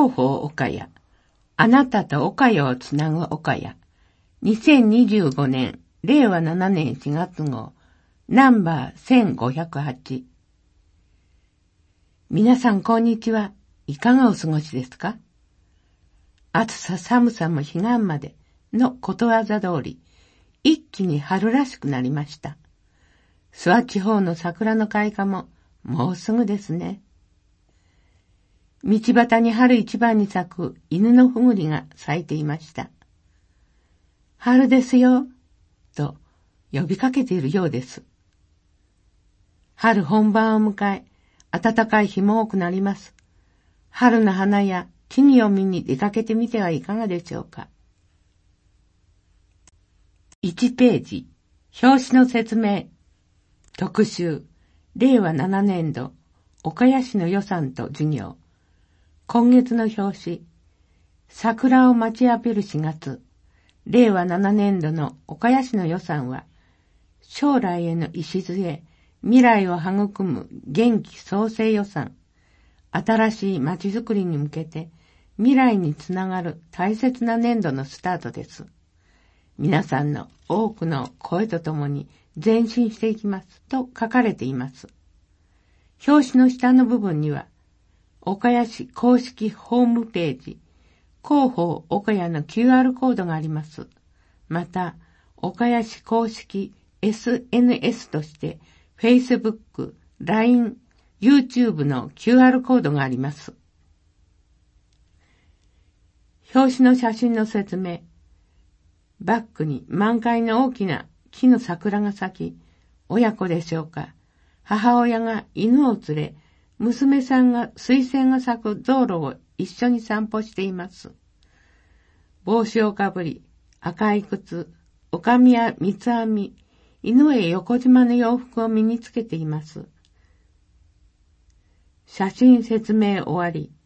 広報岡谷。あなたと岡谷をつなぐ岡谷。2025年、令和7年4月号、ナンバー1508。皆さんこんにちは。いかがお過ごしですか？暑さ寒さも彼岸までのことわざ通り、一気に春らしくなりました。諏訪地方の桜の開花ももうすぐですね。道端に春一番に咲く犬のふぐりが咲いていました。春ですよ、と呼びかけているようです。春本番を迎え、暖かい日も多くなります。春の花や木々を見に出かけてみてはいかがでしょうか。1ページ、表紙の説明。特集、令和7年度、岡谷市の予算と事業。今月の表紙、桜を待ちわびる4月、令和7年度の岡谷市の予算は、将来への礎、未来を育む元気創生予算、新しい街づくりに向けて未来につながる大切な年度のスタートです。皆さんの多くの声とともに前進していきますと書かれています。表紙の下の部分には、岡谷市公式ホームページ、広報岡谷の QR コードがあります。また、岡谷市公式 SNS として、Facebook、LINE、YouTube の QR コードがあります。表紙の写真の説明。バックに満開の大きな木の桜が咲き、親子でしょうか。母親が犬を連れ、娘さんが水仙が咲く道路を一緒に散歩しています。帽子をかぶり、赤い靴、おかみや三つ編み、犬へ横縞の洋服を身につけています。写真説明終わり。